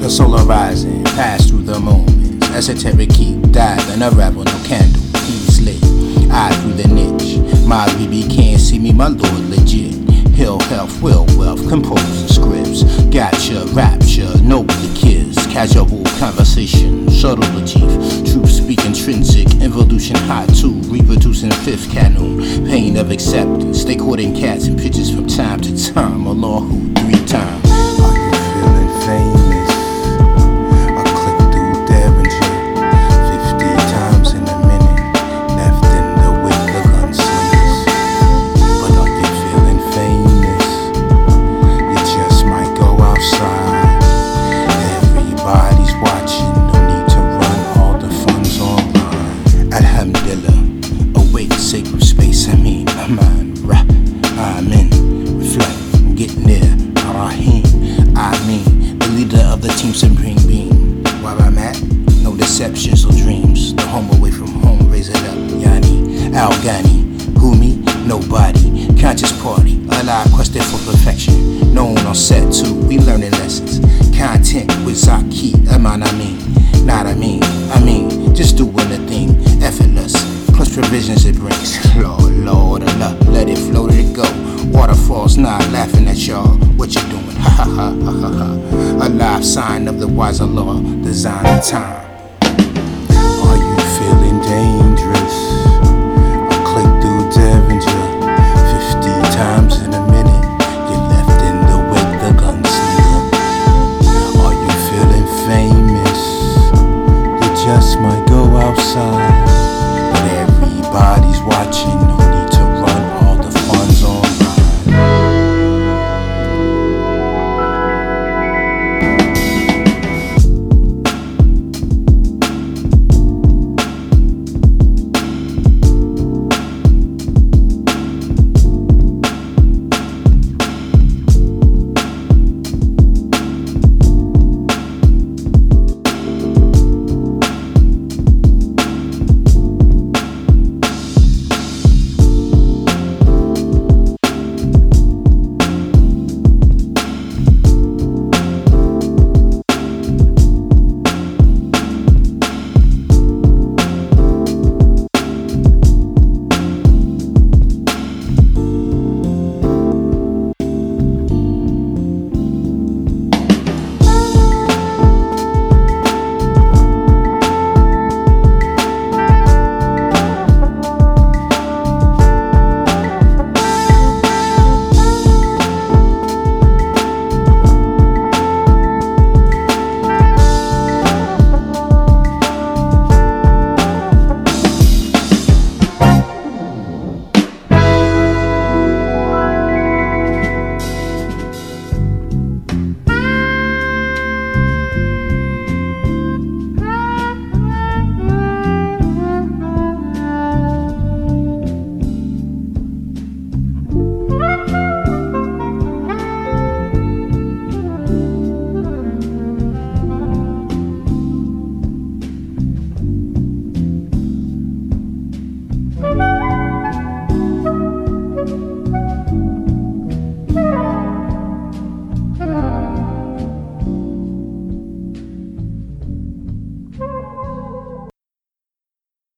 the solar rising, pass through the moments. Esoteric keep, dive and unravel, no candle, he's lit. Eye through the niche, my BB can't see me, my lord legit. Hill, health, will, wealth, composing scripts. Gotcha, rapture, noble kids. Casual conversation, subtle achieve. Truth speak intrinsic, evolution hot too. Reproducing fifth canon, pain of acceptance. Stay courting cats and pitches from time to time. A law who 3 times. Are you feeling famous? I click through Derringer 50 times in a minute. Left in the wake of gunslingers. But are you feeling famous? You just might go outside. Everybody's watching, no need to run all the funds online. Alhamdulillah, awake sacred space. Aman, Ra, Amen. Reflect, get near, Rahim. The leader of the team, supreme being. Where I'm at, no deceptions or dreams. The home away from home, raise it up. Yani, Al-Ghani, who me? Nobody. Conscious party, alive, questing for perfection. Known on set too, we learning lessons. Content with Zaki, not I mean, just doing the thing, effortless. Plus provisions it brings. Lord, Allah, let it flow, let it go. Waterfalls, not laughing at y'all. What you doing? Ha ha ha ha ha ha. A live sign of the wise Allah, design of time.